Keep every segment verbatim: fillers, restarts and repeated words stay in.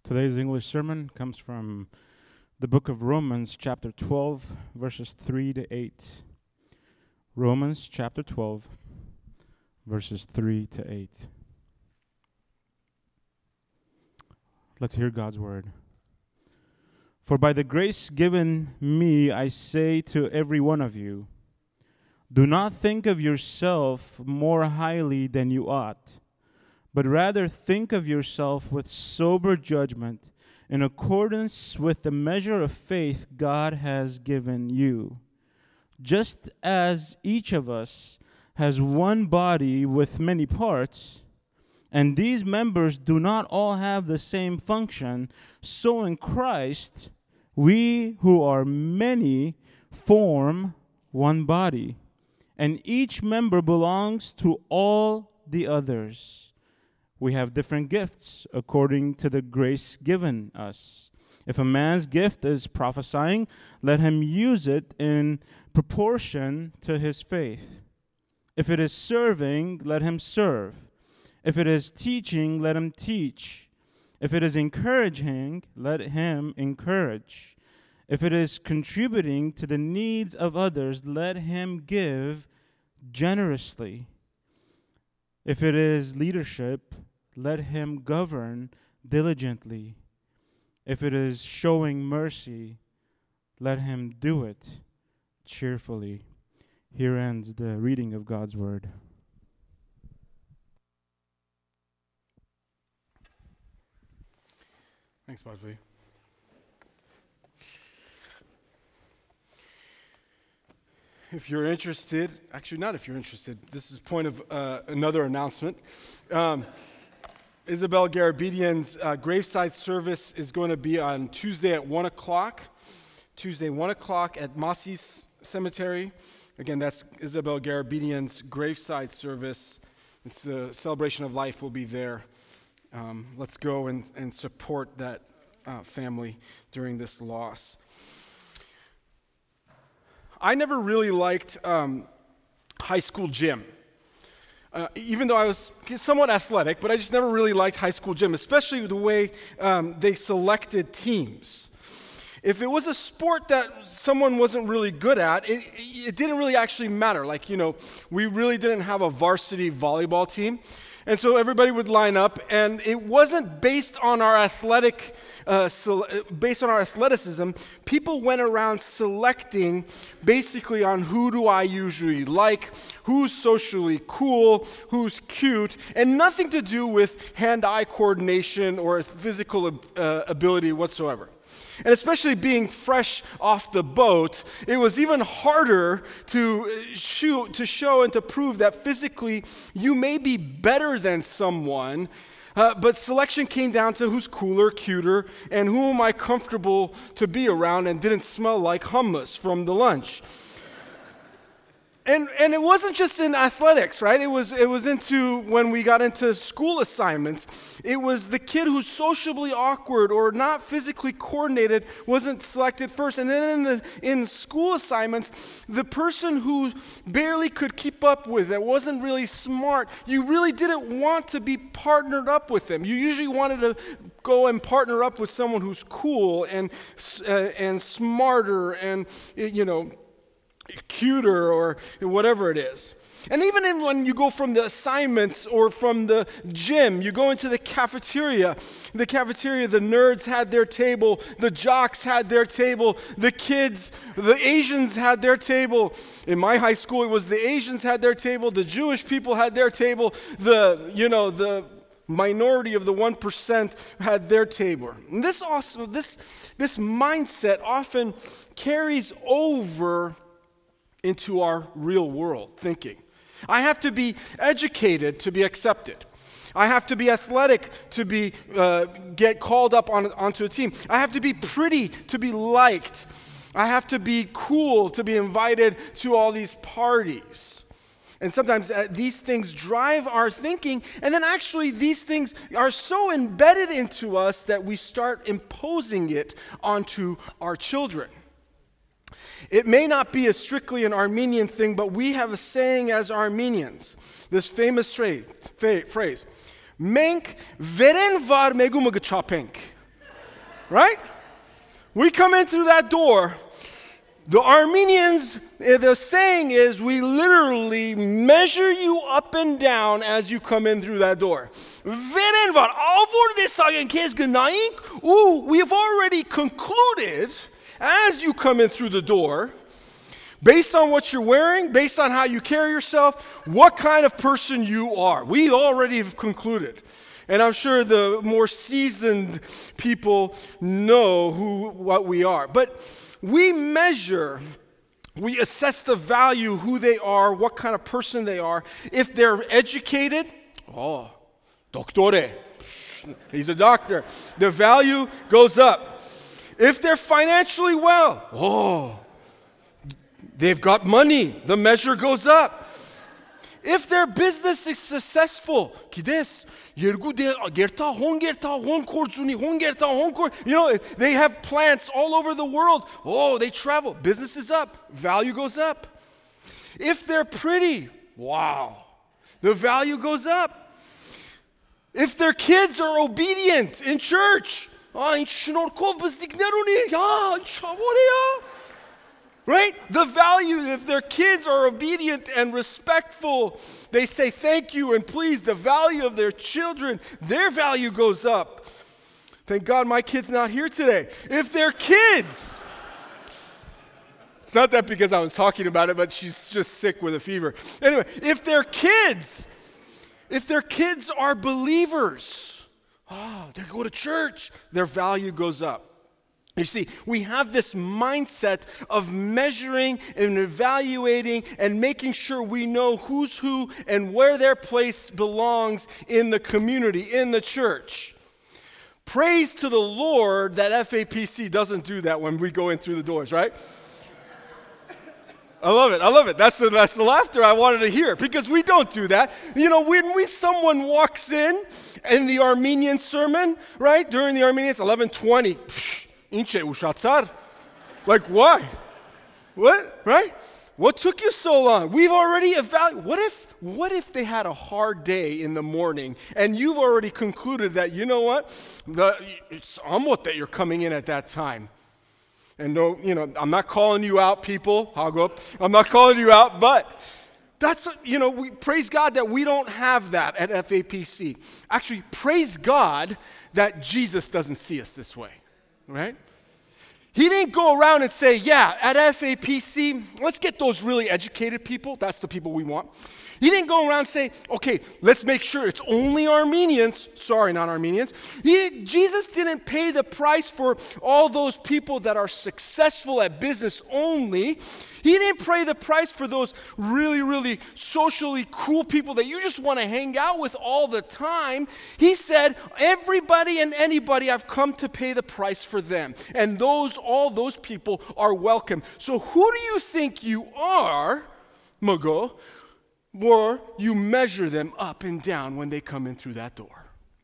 Today's English sermon comes from the book of Romans, chapter twelve, verses three to eight. Romans, chapter twelve, verses three to eight. Let's hear God's word. For by the grace given me, I say to every one of you, do not think of yourself more highly than you ought, but rather think of yourself with sober judgment in accordance with the measure of faith God has given you. Just as each of us has one body with many parts, and these members do not all have the same function, so in Christ, we who are many form one body, and each member belongs to all the others. We have different gifts according to the grace given us. If a man's gift is prophesying, let him use it in proportion to his faith. If it is serving, let him serve. If it is teaching, let him teach. If it is encouraging, let him encourage. If it is contributing to the needs of others, let him give generously. If it is leadership, let him govern diligently. If it is showing mercy, let him do it cheerfully. Here ends the reading of God's word. Thanks, Bobby. If you're interested, actually not if you're interested, this is point of uh, another announcement. Um, Isabel Garabedian's uh, graveside service is going to be on Tuesday at one o'clock. Tuesday, one o'clock at Masis Cemetery. Again, that's Isabel Garabedian's graveside service. It's the celebration of life will be there. Um, let's go and, and support that uh, family during this loss. I never really liked um, high school gym. Uh, even though I was somewhat athletic, but I just never really liked high school gym, especially the way um, they selected teams. If it was a sport that someone wasn't really good at, it, it didn't really actually matter. Like, you know, we really didn't have a varsity volleyball team. And so everybody would line up, and it wasn't based on our athletic, uh, based on our athleticism. People went around selecting basically on who do I usually like, who's socially cool, who's cute, and nothing to do with hand-eye coordination or physical uh, ability whatsoever. And especially being fresh off the boat, it was even harder to shoot, to show and to prove that physically you may be better than someone, uh, but selection came down to who's cooler, cuter, and who am I comfortable to be around and didn't smell like hummus from the lunch. And and it wasn't just in athletics, right? It was it was into when we got into school assignments. It was the kid who's socially awkward or not physically coordinated wasn't selected first. And then in the in school assignments, the person who barely could keep up with it, wasn't really smart, you really didn't want to be partnered up with them. You usually wanted to go and partner up with someone who's cool and uh, and smarter and, you know, cuter or whatever it is. And even in when you go from the assignments or from the gym, you go into the cafeteria. The cafeteria, the nerds had their table, the jocks had their table, the kids, the Asians had their table. In my high school, it was the Asians had their table, the Jewish people had their table, the, you know, the minority of the one percent had their table. And this also, this, this mindset often carries over into our real world thinking. I have to be educated to be accepted. I have to be athletic to be uh, get called up on, onto a team. I have to be pretty to be liked. I have to be cool to be invited to all these parties. And sometimes uh, these things drive our thinking, and then actually these things are so embedded into us that we start imposing it onto our children. It may not be a strictly an Armenian thing, but we have a saying as Armenians, this famous phrase, Menk veren var meguma gchapենք. right? We come in through that door. The Armenians, the saying is, we literally measure you up and down as you come in through that door. Veren var, avorde sagen kes gnaink. Ooh, we have already concluded as you come in through the door, based on what you're wearing, based on how you carry yourself, what kind of person you are. We already have concluded. And I'm sure the more seasoned people know who what we are. But we measure, we assess the value, who they are, what kind of person they are. If they're educated, oh, doctore, he's a doctor. The value goes up. If they're financially well, oh, they've got money, the measure goes up. If their business is successful, you know, they have plants all over the world. Oh, they travel. Business is up. Value goes up. If they're pretty, wow, the value goes up. If their kids are obedient in church, right? The value, if their kids are obedient and respectful, they say thank you and please, the value of their children, their value goes up. Thank God my kid's not here today. If their kids, it's not that because I was talking about it, but she's just sick with a fever. Anyway, if their kids, if their kids are believers, oh, they go to church, their value goes up. You see, we have this mindset of measuring and evaluating and making sure we know who's who and where their place belongs in the community, in the church. Praise to the Lord that F A P C doesn't do that when we go in through the doors, right? I love it. I love it. That's the, that's the laughter I wanted to hear, because we don't do that. You know, when we, someone walks in in the Armenian sermon, right, during the Armenians, eleven twenty, like, why? What? Right? What took you so long? We've already evaluated. What if, what if they had a hard day in the morning and you've already concluded that, you know what? The, it's amot that you're coming in at that time. And no, you know, I'm not calling you out, people. I'll go up. I'm not calling you out, but that's, you know, we praise God that we don't have that at F A P C. Actually, praise God that Jesus doesn't see us this way. Right? He didn't go around and say, yeah, at F A P C, let's get those really educated people. That's the people we want. He didn't go around and say, okay, let's make sure it's only Armenians. Sorry, not Armenians. He, Jesus didn't pay the price for all those people that are successful at business only. He didn't pay the price for those really, really socially cool people that you just want to hang out with all the time. He said, everybody and anybody, I've come to pay the price for them. And those, all those people are welcome. So who do you think you are, Mago? Or you measure them up and down when they come in through that door.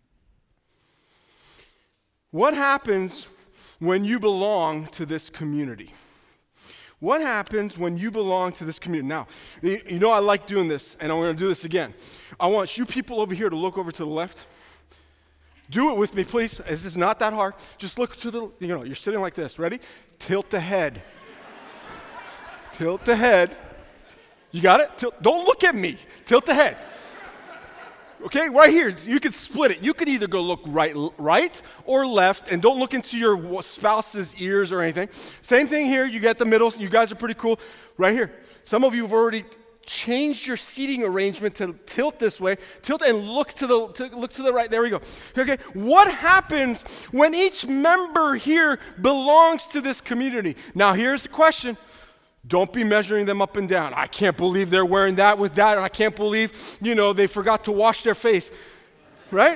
What happens when you belong to this community? What happens when you belong to this community? Now, you know I like doing this, and I'm going to do this again. I want you people over here to look over to the left. Do it with me, please. This is not that hard. Just look to the, you know, you're sitting like this. Ready? Tilt the head. Tilt the head. You got it? Tilt, don't look at me. Tilt the head. Okay, right here. You can split it. You could either go look right, right or left, and don't look into your spouse's ears or anything. Same thing here. You get the middle. You guys are pretty cool. Right here. Some of you have already changed your seating arrangement to tilt this way. Tilt and look to the to, look to the right. There we go. Okay. What happens when each member here belongs to this community? Now, here's the question. Don't be measuring them up and down. I can't believe they're wearing that with that, and I can't believe, you know, they forgot to wash their face. Right?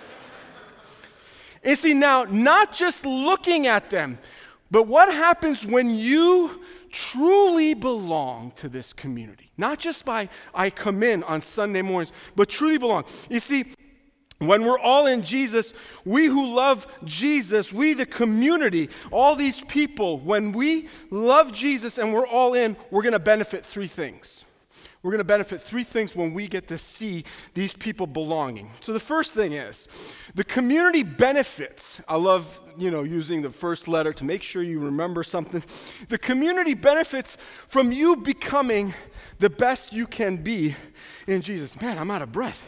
And see, now, not just looking at them, but what happens when you truly belong to this community? Not just by, I come in on Sunday mornings, but truly belong. You see, when we're all in Jesus, we who love Jesus, we the community, all these people, when we love Jesus and we're all in, we're going to benefit three things. we're going to benefit three things when we get to see these people belonging. So the first thing is the community benefits. I love, you know, using the first letter to make sure you remember something. The community benefits from you becoming the best you can be in Jesus. Man, I'm out of breath.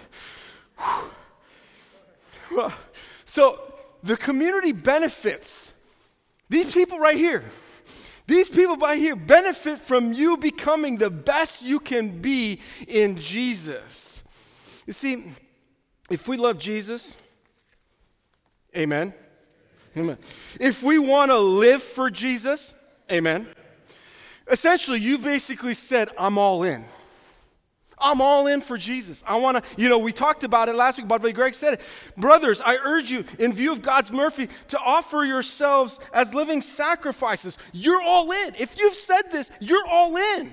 Well, so the community benefits. These people right here, these people right here benefit from you becoming the best you can be in Jesus. You see, if we love Jesus, amen, amen. If we want to live for Jesus, amen. Essentially, you basically said, I'm all in. I'm all in for Jesus. I want to, you know, we talked about it last week, about what Greg said it. Brothers, I urge you, in view of God's mercy, to offer yourselves as living sacrifices. You're all in. If you've said this, you're all in.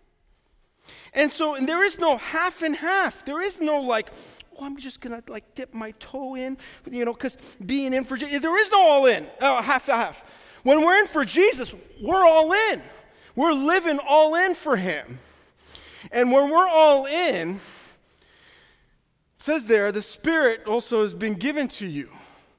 And so, and there is no half and half. There is no like, oh, I'm just going to like dip my toe in, you know, because being in for Jesus, there is no all in, uh, half and half. When we're in for Jesus, we're all in. We're living all in for him. And when we're all in, it says there, the Spirit also has been given to you.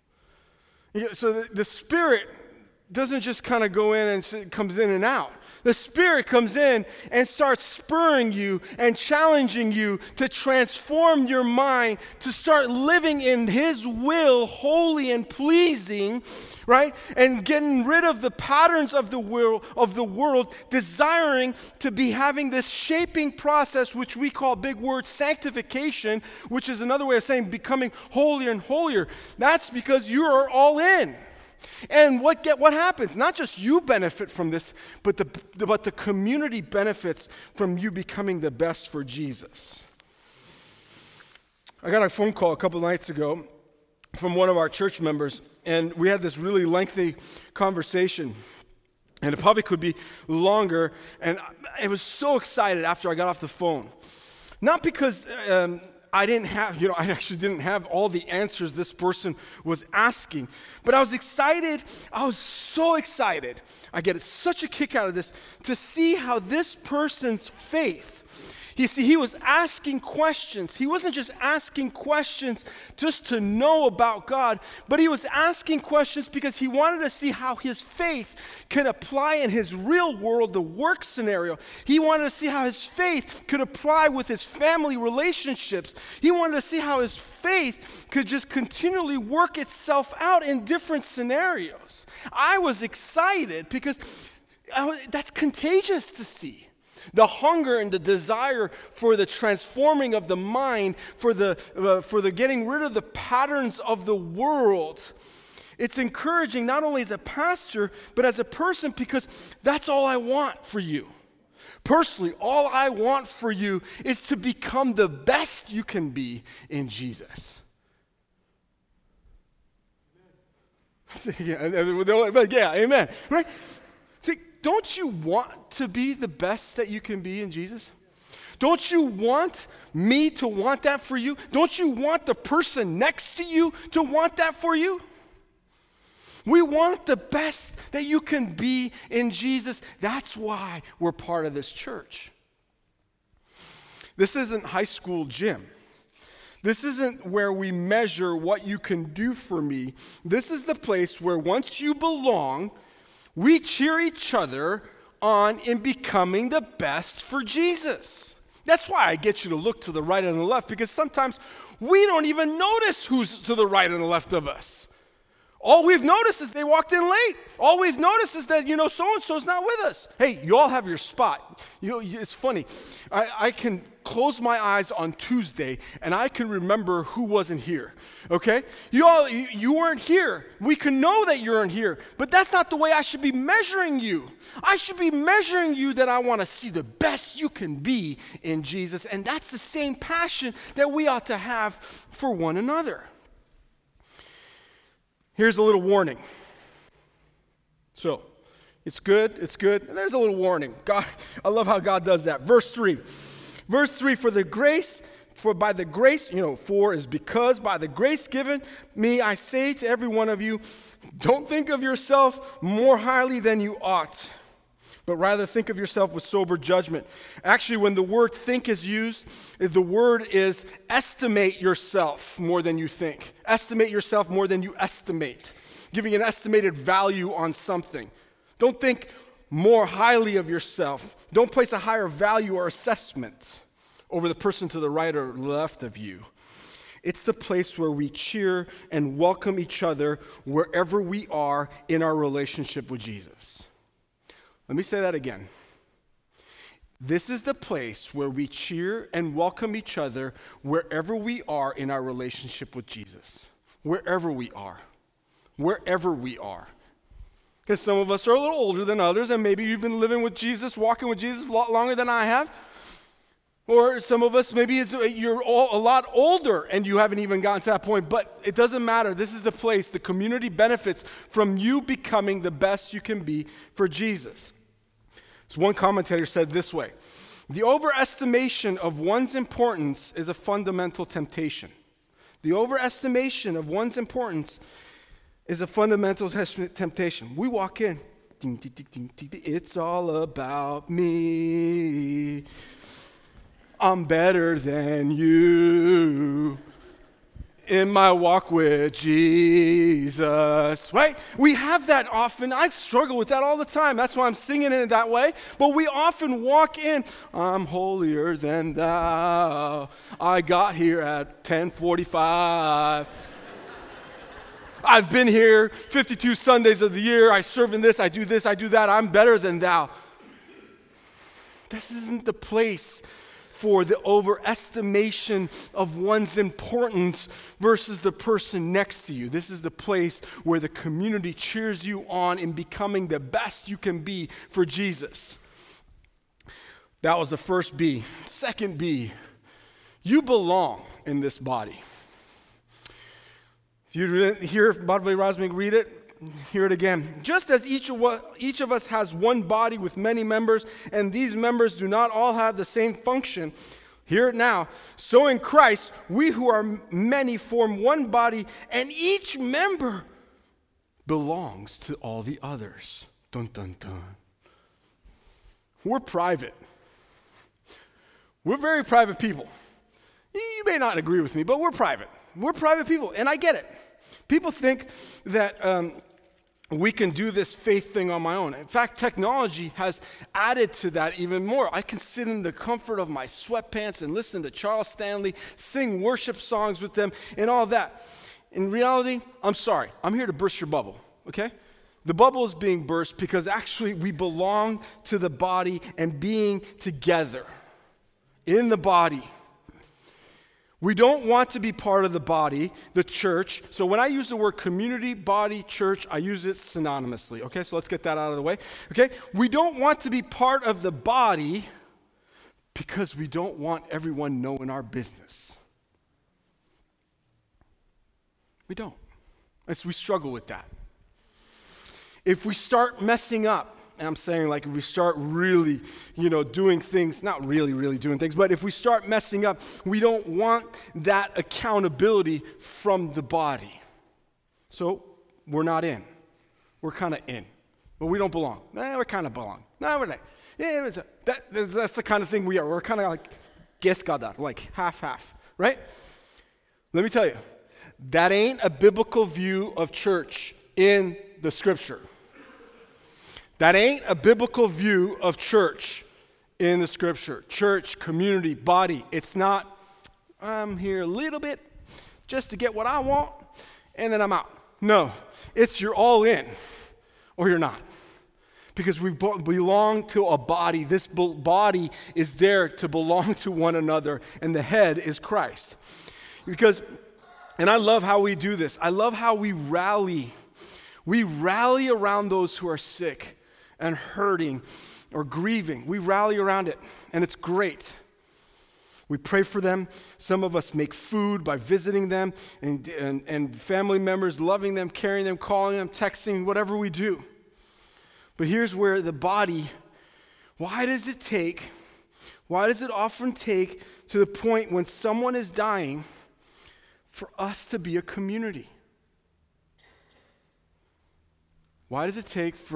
So the, the Spirit doesn't just kind of go in and comes in and out. The Spirit comes in and starts spurring you and challenging you to transform your mind, to start living in His will, holy and pleasing, right? And getting rid of the patterns of the world, of the world, desiring to be having this shaping process, which we call, big word, sanctification, which is another way of saying becoming holier and holier. That's because you are all in. And what get what happens? Not just you benefit from this, but the but the community benefits from you becoming the best for Jesus. I got a phone call a couple of nights ago from one of our church members, and we had this really lengthy conversation. And it probably could be longer. And I was so excited after I got off the phone. Not because um, I didn't have, you know, I actually didn't have all the answers this person was asking. But I was excited. I was so excited. I get such a kick out of this to see how this person's faith, you see, he was asking questions. He wasn't just asking questions just to know about God, but he was asking questions because he wanted to see how his faith can apply in his real world, the work scenario. He wanted to see how his faith could apply with his family relationships. He wanted to see how his faith could just continually work itself out in different scenarios. I was excited because I was, that's contagious to see. The hunger and the desire for the transforming of the mind, for the uh, for the getting rid of the patterns of the world. It's encouraging not only as a pastor, but as a person, because that's all I want for you. Personally, all I want for you is to become the best you can be in Jesus. yeah, yeah, amen. Right? See, don't you want to be the best that you can be in Jesus? Don't you want me to want that for you? Don't you want the person next to you to want that for you? We want the best that you can be in Jesus. That's why we're part of this church. This isn't high school gym. This isn't where we measure what you can do for me. This is the place where once you belong, we cheer each other on in becoming the best for Jesus. That's why I get you to look to the right and the left, because sometimes we don't even notice who's to the right and the left of us. All we've noticed is they walked in late. All we've noticed is that, you know, so-and-so's not with us. Hey, you all have your spot. You know, it's funny. I, I can close my eyes on Tuesday, and I can remember who wasn't here, okay? You all, you, you weren't here. We can know that you weren't here, but that's not the way I should be measuring you. I should be measuring you that I want to see the best you can be in Jesus, and that's the same passion that we ought to have for one another. Here's a little warning. So, it's good, it's good. And there's a little warning. God, I love how God does that. Verse three. Verse three, for the grace, for by the grace, you know, for is because by the grace given me, I say to every one of you, don't think of yourself more highly than you ought, but rather think of yourself with sober judgment. Actually, when the word think is used, the word is estimate yourself more than you think. Estimate yourself more than you estimate, giving an estimated value on something. Don't think more highly of yourself. Don't place a higher value or assessment over the person to the right or left of you. It's the place where we cheer and welcome each other wherever we are in our relationship with Jesus. Let me say that again. This is the place where we cheer and welcome each other wherever we are in our relationship with Jesus. Wherever we are. Wherever we are. Because some of us are a little older than others, and maybe you've been living with Jesus, walking with Jesus a lot longer than I have. Or some of us, maybe it's, you're all a lot older and you haven't even gotten to that point, but it doesn't matter. This is the place. The community benefits from you becoming the best you can be for Jesus. So one commentator said this way: the overestimation of one's importance is a fundamental temptation. The overestimation of one's importance is a fundamental temptation. We walk in, ding, ding, ding, ding, ding, it's all about me. I'm better than you in my walk with Jesus, right? We have that often. I struggle with that all the time. That's why I'm singing it that way. But we often walk in, I'm holier than thou. I got here at ten forty-five. I've been here fifty-two Sundays of the year. I serve in this, I do this, I do that. I'm better than thou. This isn't the place for the overestimation of one's importance versus the person next to you. This is the place where the community cheers you on in becoming the best you can be for Jesus. That was the first B. Second B, you belong in this body. If you didn't hear Badvei Razmig read it, hear it again. Just as each of, each of us has one body with many members, and these members do not all have the same function, hear it now. So in Christ, we who are many form one body, and each member belongs to all the others. Dun, dun, dun. We're private. We're very private people. You may not agree with me, but we're private. We're private people, and I get it. People think that um, we can do this faith thing on my own. In fact, technology has added to that even more. I can sit in the comfort of my sweatpants and listen to Charles Stanley, sing worship songs with them, and all that. In reality, I'm sorry. I'm here to burst your bubble, okay? The bubble is being burst because actually we belong to the body and being together in the body. We don't want to be part of the body, the church. So when I use the word community, body, church, I use it synonymously. Okay, so let's get that out of the way. Okay, we don't want to be part of the body because we don't want everyone knowing our business. We don't. It's, we struggle with that. If we start messing up, and I'm saying like if we start really, you know, doing things, not really, really doing things, but if we start messing up, we don't want that accountability from the body. So we're not in. We're kind of in. But we don't belong. Eh, we kind of belong. No, we're not. Yeah, it's a, that, that's the kind of thing we are. We're kind of like geskadar, like half-half, right? Let me tell you, that ain't a biblical view of church in the scripture. That ain't a biblical view of church in the scripture. Church, community, body. It's not, I'm here a little bit just to get what I want, and then I'm out. No, it's you're all in, or you're not. Because we belong to a body. This body is there to belong to one another, and the head is Christ. Because, and I love how we do this. I love how we rally. We rally around those who are sick and hurting or grieving. We rally around it, and it's great. We pray for them. Some of us make food by visiting them, and, and, and family members, loving them, carrying them, calling them, texting, whatever we do. But here's where the body, why does it take, why does it often take to the point when someone is dying for us to be a community? Why does it take for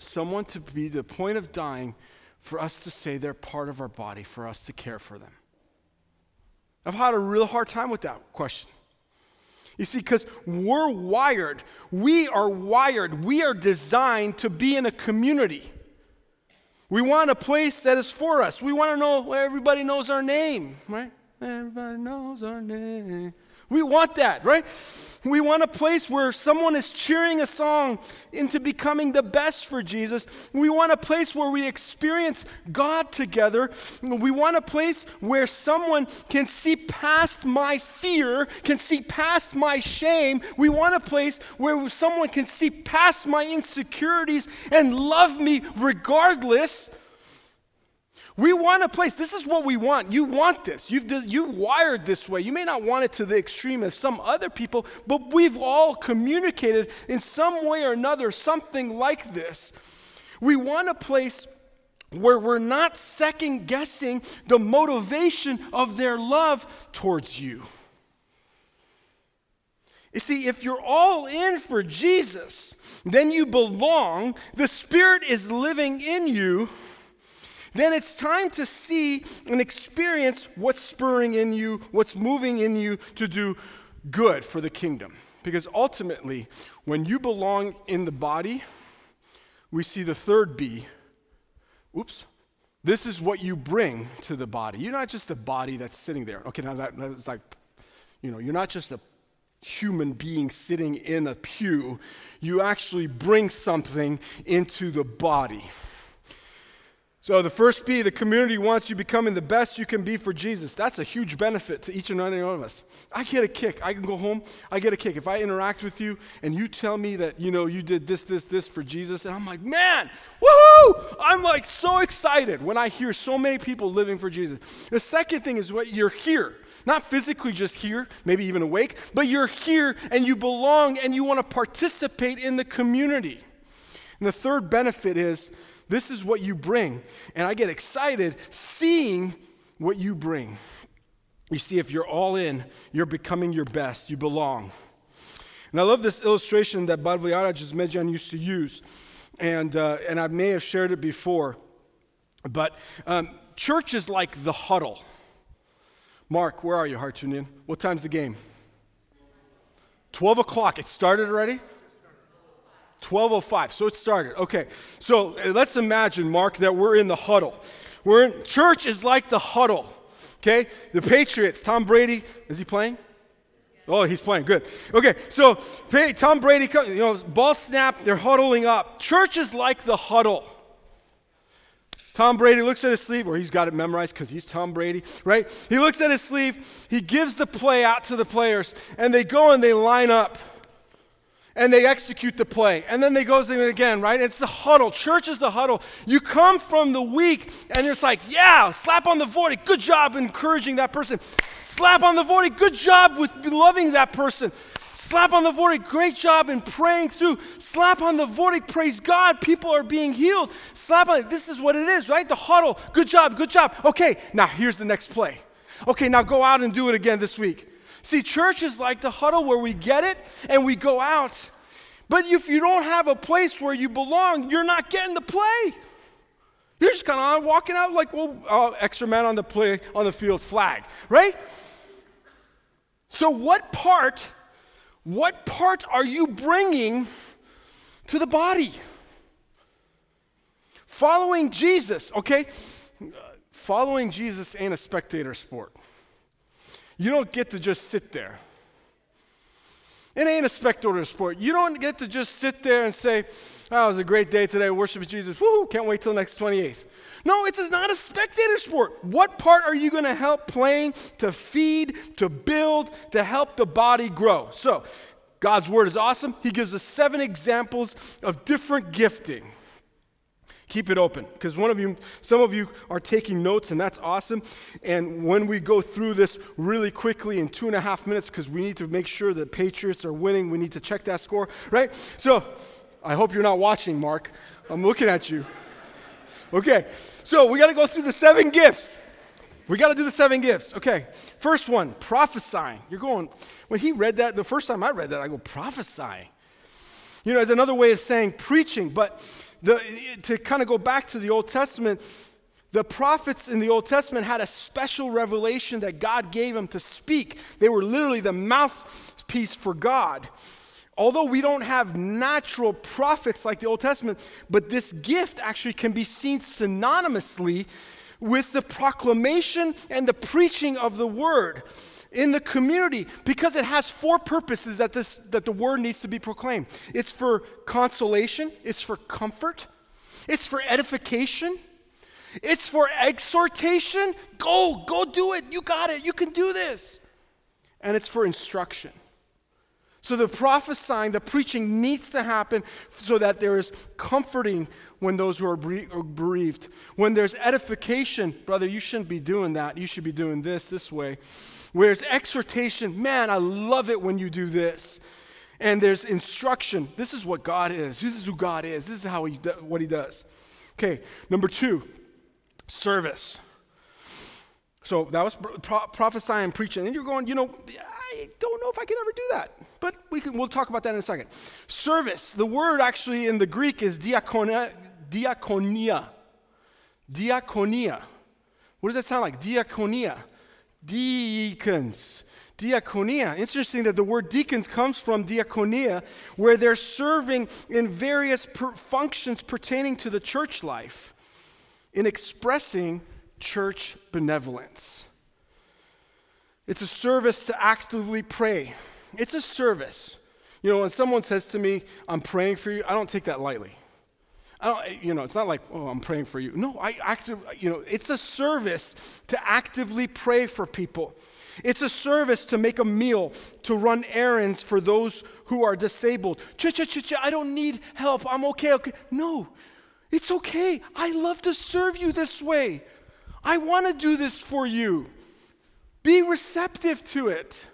someone to be the point of dying for us to say they're part of our body, for us to care for them? I've had a real hard time with that question. You see, because we're wired, we are wired, we are designed to be in a community. We want a place that is for us. We want to know where everybody knows our name, right? Everybody knows our name. We want that, right? We want a place where someone is cheering us on into becoming the best for Jesus. We want a place where we experience God together. We want a place where someone can see past my fear, can see past my shame. We want a place where someone can see past my insecurities and love me regardless. We want a place. This is what we want. You want this. You've you wired this way. You may not want it to the extreme as some other people, but we've all communicated in some way or another something like this. We want a place where we're not second guessing the motivation of their love towards you. You see, if you're all in for Jesus, then you belong. The Spirit is living in you. Then it's time to see and experience what's spurring in you, what's moving in you to do good for the kingdom. Because ultimately, when you belong in the body, we see the third B. Oops. This is what you bring to the body. You're not just a body that's sitting there. Okay, now that, that's like, you know, you're not just a human being sitting in a pew. You actually bring something into the body. So the first B, the community wants you becoming the best you can be for Jesus. That's a huge benefit to each and every one of us. I get a kick. I can go home. I get a kick. If I interact with you and you tell me that, you know, you did this, this, this for Jesus, and I'm like, man, woohoo! I'm like so excited when I hear so many people living for Jesus. The second thing is what you're here. Not physically just here, maybe even awake, but you're here and you belong and you want to participate in the community. And the third benefit is, this is what you bring. And I get excited seeing what you bring. You see, if you're all in, you're becoming your best. You belong. And I love this illustration that Bart Medjan used to use. And, uh, and I may have shared it before. But um, church is like the huddle. Mark, where are you, Heart Tuned In? What time's the game? twelve o'clock. It started already? twelve oh five, so it started. Okay, so let's imagine, Mark, that we're in the huddle. We're in, church is like the huddle, okay? The Patriots, Tom Brady, is he playing? Oh, he's playing, good. Okay, so Tom Brady, you know, ball snap, they're huddling up. Church is like the huddle. Tom Brady looks at his sleeve, or he's got it memorized because he's Tom Brady, right? He looks at his sleeve, he gives the play out to the players, and they go and they line up. And they execute the play. And then they goes in again, right? It's the huddle. Church is the huddle. You come from the week, and it's like, yeah, slap on the forty. Good job encouraging that person. Slap on the forty. Good job with loving that person. Slap on the forty. Great job in praying through. Slap on the forty. Praise God. People are being healed. Slap on it. This is what it is, right? The huddle. Good job. Good job. Okay, now here's the next play. Okay, now go out and do it again this week. See, church is like the huddle where we get it and we go out. But if you don't have a place where you belong, you're not getting the play. You're just kind of walking out like, well, uh, extra man on the play on the field, flag, right? So what part, what part are you bringing to the body? Following Jesus, okay? Following Jesus ain't a spectator sport. You don't get to just sit there. It ain't a spectator sport. You don't get to just sit there and say, oh, it was a great day today, worship with Jesus. Woo, can't wait till next twenty-eighth. No, it's not a spectator sport. What part are you going to help playing to feed, to build, to help the body grow? So, God's word is awesome. He gives us seven examples of different gifting. Keep it open, because one of you, some of you are taking notes, and that's awesome. And when we go through this really quickly in two and a half minutes, because we need to make sure the Patriots are winning, we need to check that score, right? So I hope you're not watching, Mark. I'm looking at you. Okay, so we got to go through the seven gifts. We got to do the seven gifts. Okay, first one, prophesying. You're going, when he read that, the first time I read that, I go, prophesying. You know, it's another way of saying preaching, but The, to kind of go back to the Old Testament, the prophets in the Old Testament had a special revelation that God gave them to speak. They were literally the mouthpiece for God. Although we don't have natural prophets like the Old Testament, but this gift actually can be seen synonymously with the proclamation and the preaching of the word in the community, because it has four purposes that this that the word needs to be proclaimed. It's for consolation, it's for comfort, it's for edification, it's for exhortation. Go, go do it. You got it. You can do this. And it's for instruction. So the prophesying, the preaching needs to happen so that there is comforting when those who are bereaved. When there's edification, brother, you shouldn't be doing that. You should be doing this, this way. Whereas exhortation, man, I love it when you do this. And there's instruction. This is what God is. This is who God is. This is how he do, what he does. Okay, number two, service. So that was pro- prophesying and preaching. And you're going, you know, I don't know if I can ever do that. But we can, we'll talk about that in a second. Service. The word actually in the Greek is diakonia. Diakonia. Diakonia. What does that sound like? Diakonia. Deacons. Diakonia. Interesting that the word deacons comes from diakonia, where they're serving in various per- functions pertaining to the church life in expressing church benevolence. It's a service to actively pray. It's a service. You know, when someone says to me, I'm praying for you, I don't take that lightly. I don't, you know, it's not like, oh, I'm praying for you. No, I actively, you know, it's a service to actively pray for people. It's a service to make a meal, to run errands for those who are disabled. Ch-ch-ch-ch, I don't need help. I'm okay, okay. No, it's okay. I love to serve you this way. I want to do this for you. Be receptive to it.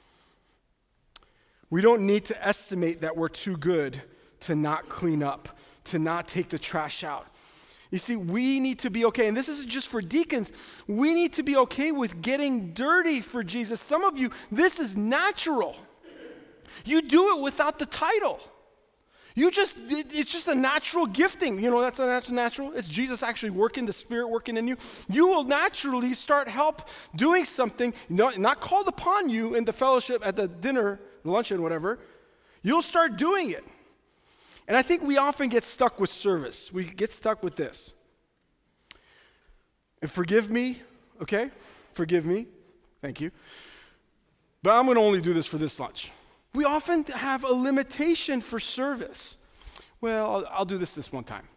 We don't need to estimate that we're too good to not clean up, to not take the trash out. You see, we need to be okay, and this isn't just for deacons. We need to be okay with getting dirty for Jesus. Some of you, this is natural. You do it without the title. You just, it's just a natural gifting. You know, that's a natural, natural. It's Jesus actually working, the Spirit working in you. You will naturally start help doing something, not, not called upon you in the fellowship at the dinner, luncheon, whatever. You'll start doing it. And I think we often get stuck with service. We get stuck with this. And forgive me, okay? Forgive me. Thank you. But I'm going to only do this for this lunch. We often have a limitation for service. Well, I'll, I'll do this this one time.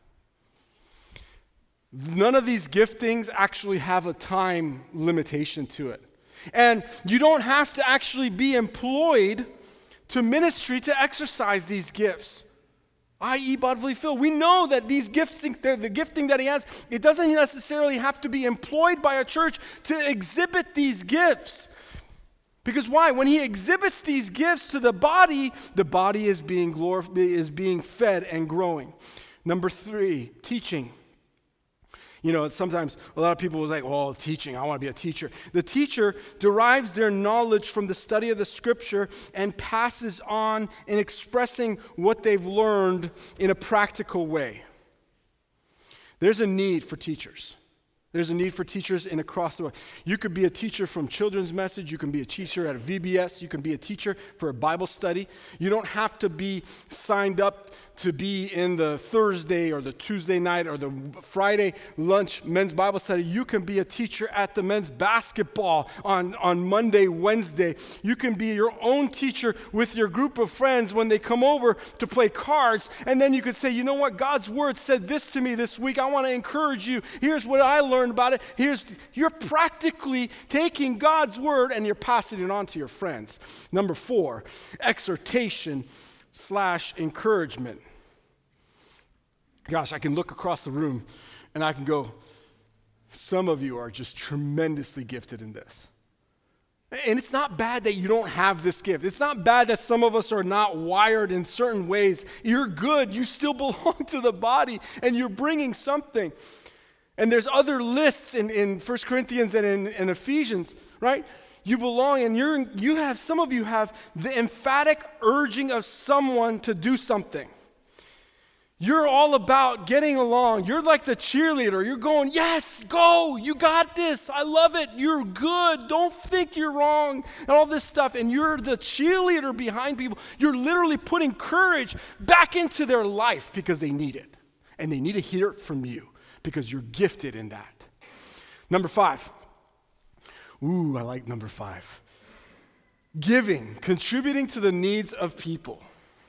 None of these giftings actually have a time limitation to it. And you don't have to actually be employed to ministry to exercise these gifts, that is bodily fill. We know that these gifts, the gifting that he has, it doesn't necessarily have to be employed by a church to exhibit these gifts. Because why? When he exhibits these gifts to the body, the body is being glorified, is being fed and growing. Number three, teaching. You know, sometimes a lot of people will say, well, teaching, I want to be a teacher. The teacher derives their knowledge from the study of the scripture and passes on in expressing what they've learned in a practical way. There's a need for teachers. There's a need for teachers in across the world. You could be a teacher from Children's Message. You can be a teacher at a V B S. You can be a teacher for a Bible study. You don't have to be signed up to be in the Thursday or the Tuesday night or the Friday lunch men's Bible study. You can be a teacher at the men's basketball on, on Monday, Wednesday. You can be your own teacher with your group of friends when they come over to play cards. And then you could say, you know what? God's word said this to me this week. I want to encourage you. Here's what I learned about it. Here's, you're practically taking God's word and you're passing it on to your friends. Number four, exhortation slash encouragement. Gosh, I can look across the room and I can go, some of you are just tremendously gifted in this. And it's not bad that you don't have this gift. It's not bad that some of us are not wired in certain ways. You're good. You still belong to the body and you're bringing something. And there's other lists in, in First Corinthians and in, in Ephesians, right? You belong, and you're you have some of you have the emphatic urging of someone to do something. You're all about getting along. You're like the cheerleader. You're going, yes, go. You got this. I love it. You're good. Don't think you're wrong and all this stuff. And you're the cheerleader behind people. You're literally putting courage back into their life because they need it. And they need to hear it from you because you're gifted in that. Number five. Ooh, I like number five. Giving, contributing to the needs of people.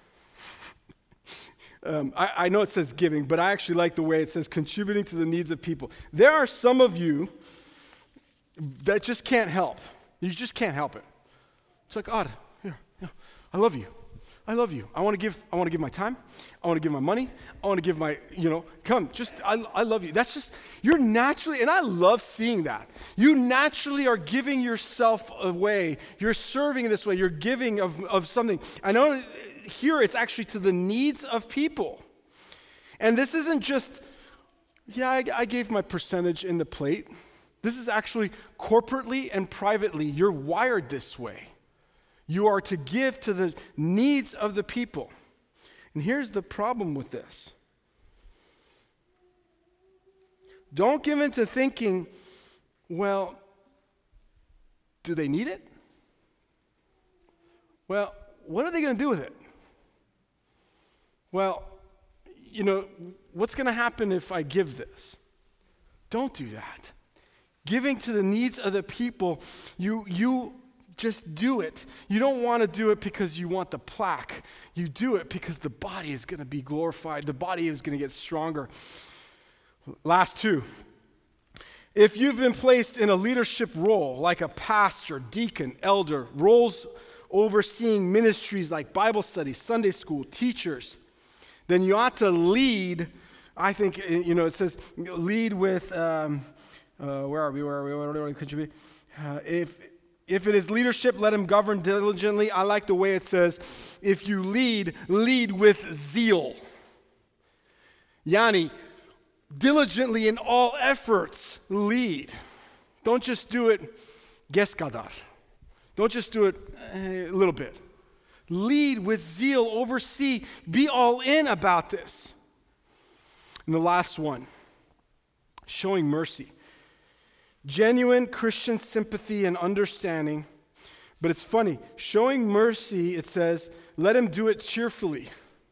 Um, I, I know it says giving, but I actually like the way it says contributing to the needs of people. There are some of you that just can't help. You just can't help it. It's like, God, here, here, I love you. I love you. I want to give. I want to give my time. I want to give my money. I want to give my, you know, come. Just, I, I love you. That's just, you're naturally, and I love seeing that. You naturally are giving yourself away. You're serving in this way. You're giving of, of something. I know here it's actually to the needs of people. And this isn't just, yeah, I, I gave my percentage in the plate. This is actually corporately and privately. You're wired this way. You are to give to the needs of the people. And here's the problem with this. Don't give in to thinking, well, do they need it? Well, what are they going to do with it? Well, you know, what's going to happen if I give this? Don't do that. Giving to the needs of the people, you you just do it. You don't want to do it because you want the plaque. You do it because the body is going to be glorified. The body is going to get stronger. Last two. If you've been placed in a leadership role, like a pastor, deacon, elder, roles overseeing ministries like Bible study, Sunday school, teachers, then you ought to lead. I think, you know, it says lead with, um, uh, where are we, where are we, where, where could you be? Uh, if, if it is leadership, let him govern diligently. I like the way it says, if you lead, lead with zeal. Yani, diligently in all efforts, lead. Don't just do it, ges kadar. Don't just do it a little bit. Lead with zeal, oversee, be all in about this. And the last one, showing mercy. Genuine Christian sympathy and understanding. But it's funny, showing mercy, it says, let him do it cheerfully.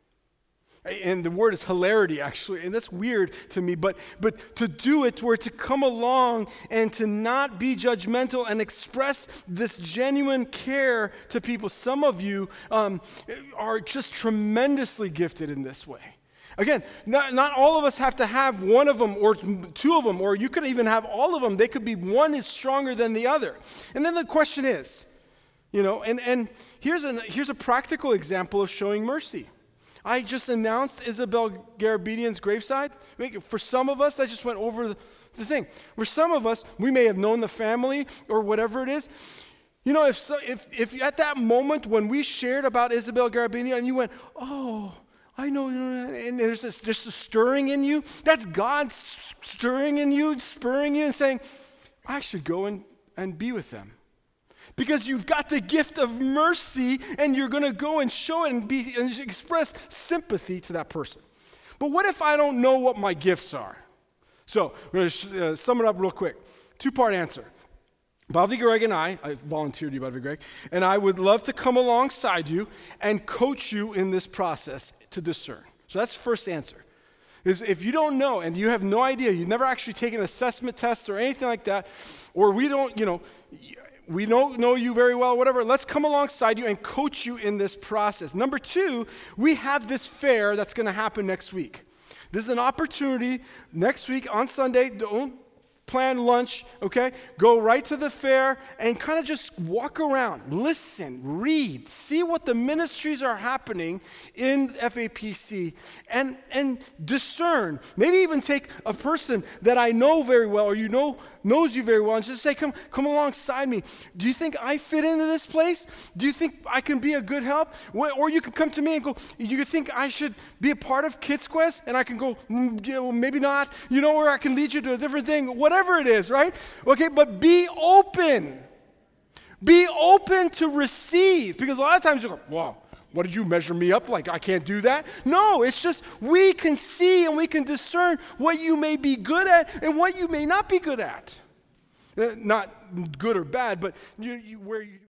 And the word is hilarity, actually, and that's weird to me, but but to do it, where to come along and to not be judgmental and express this genuine care to people. Some of you um, are just tremendously gifted in this way. Again, not, not all of us have to have one of them or two of them, or you could even have all of them. They could be one is stronger than the other. And then the question is, you know, and, and here's, a, here's a practical example of showing mercy. I just announced Isabel Garabedian's graveside. For some of us, that just went over the, the thing. For some of us, we may have known the family or whatever it is. You know, if, so, if, if at that moment when we shared about Isabel Garabedian and you went, oh, I know, and there's this, there's a stirring in you, that's God stirring in you, spurring you and saying, I should go and, and be with them. Because you've got the gift of mercy and you're going to go and show it and, be, and express sympathy to that person. But what if I don't know what my gifts are? So we're going to uh, sum it up real quick. Two-part answer. Bobby Greg and I, I volunteered you, Bobby Greg, and I would love to come alongside you and coach you in this process to discern. So that's the first answer. Is if you don't know and you have no idea, you've never actually taken assessment tests or anything like that, or we don't, you know, we don't know you very well, whatever, let's come alongside you and coach you in this process. Number two, we have this fair that's going to happen next week. This is an opportunity next week on Sunday. Don't plan lunch, okay? Go right to the fair and kind of just walk around, listen, read, see what the ministries are happening in F A P C and, and discern. Maybe even take a person that I know very well or you know knows you very well and just say, come, come alongside me. Do you think I fit into this place? Do you think I can be a good help? Or you could come to me and go, you think I should be a part of Kids Quest? And I can go, mm, yeah, well, maybe not. You know, or I can lead you to a different thing. Whatever it is, right? Okay, but be open. Be open to receive. Because a lot of times you go, wow, What did you measure me up like? I can't do that. No, it's just we can see and we can discern what you may be good at and what you may not be good at. Uh, Not good or bad, but you, you, where you